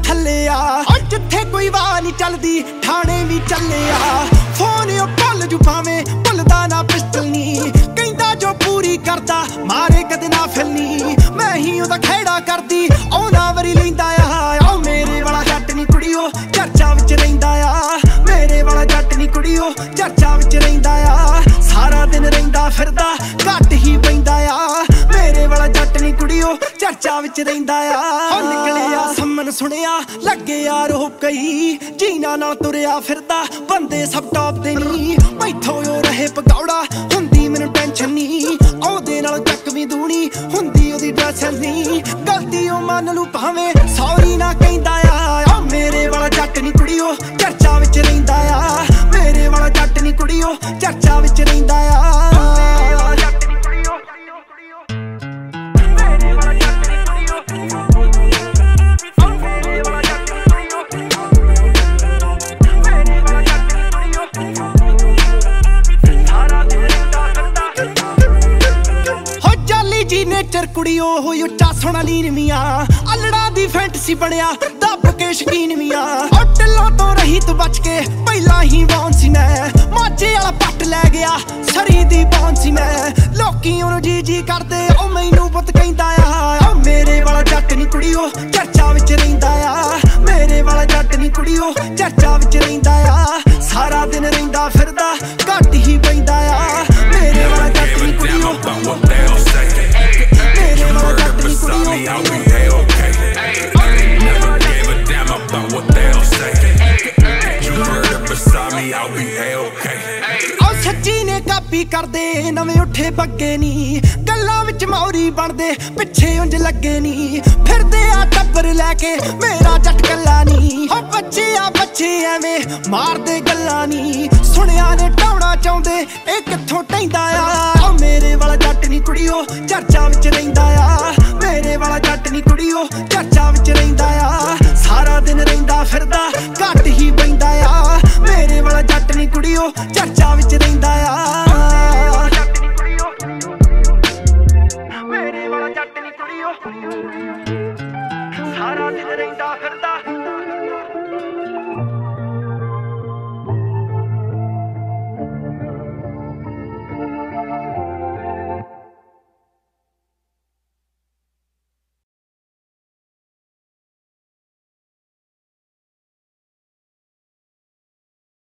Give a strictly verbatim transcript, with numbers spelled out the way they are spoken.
थल्ले आ जिथे कोई वाह नहीं चलदी ठाणे भी चले आ फोन ओ भुल जू भावे भुलदा ना पिस्टल नी कहंदा जो पूरी करदा मारे कदे ना फिलनी मैं ही ओदा खेड़ा करदी औंदा वरी लैंदा आ ओ मेरे वाला जट नी कुड़ियो चर्चा विच रहिंदा आ मेरे वाला जट नी कुड़ियो चर्चा विच रहिंदा आ सारा दिन रहिंदा फिरदा घट ही पैंदा आ मेरे वाला जट नी कुड़ियो चर्चा विच रहिंदा आ ओ निकलिया सम्मन सुनिया लगे यार हो कई जीना ना तुरिया फिरदा बंदे सब टॉप दे नी मैथों ओ रहे पकौड़ा हुंदी मैनूं टेंशन नी ओहदे नाल चकवी दूनी हुंदी ओहदी ड्रेस नी गलती ओ मन लू भावे सॉरी ना कहंदा आ मेरे वाला जट नी कुड़ियो चर्चा विच रहिंदा आ मेरे वाला जट नी कुड़ियो चर्चा विच रहिंदा आ नेचर कुड़ियो होई उच्चा सोना लीन मियां अलड़ा दी फैंटसी बनया दब के शकीन मियां होटलों तो रही तू बच के पहला ही बॉन सी मैं माचे वाला पट लै गया सरी दी बॉन सी मैं लोकी ओनू जी जी करदे ओ मैनू पुत कहंदा आ मेरे वाला जट नी कुड़ियो चर्चा विच रहिंदा आ मेरे वाला जट नी कुड़ियो चर्चा विच रहिंदा आ सारा दिन रहिंदा फिरदा घट ही पैंदा आ मेरे वाला जट नी कुड़ियो me, I'll be A-okay. Never gave a damn about what they'll say. You murder beside me, I'll be A-okay. ओ सच्ची ने कापी करदे नवें उठे बग्गे नी गल्लां विच मौरी बनदे पिछे उंज लगे नी फिरदे आ टब्बर लैके मेरा जट कल्ला नी ओ बच्चे आ बच्चे एवें मारदे गल्लां नी सुनिया ने ढाउणा चाहुंदे ए कित्थों टैंदा आ मेरे वाला जट नी कुड़ियो चर्चा विच रहिंदा आ मेरे वाला जट नी कुड़ियो चर्चा विच रहिंदा आ सारा दिन रहिंदा फिरदा घट ही पैंदा आ मेरे वाला जट नी कुड़ियो चर्चा विच रहिंदा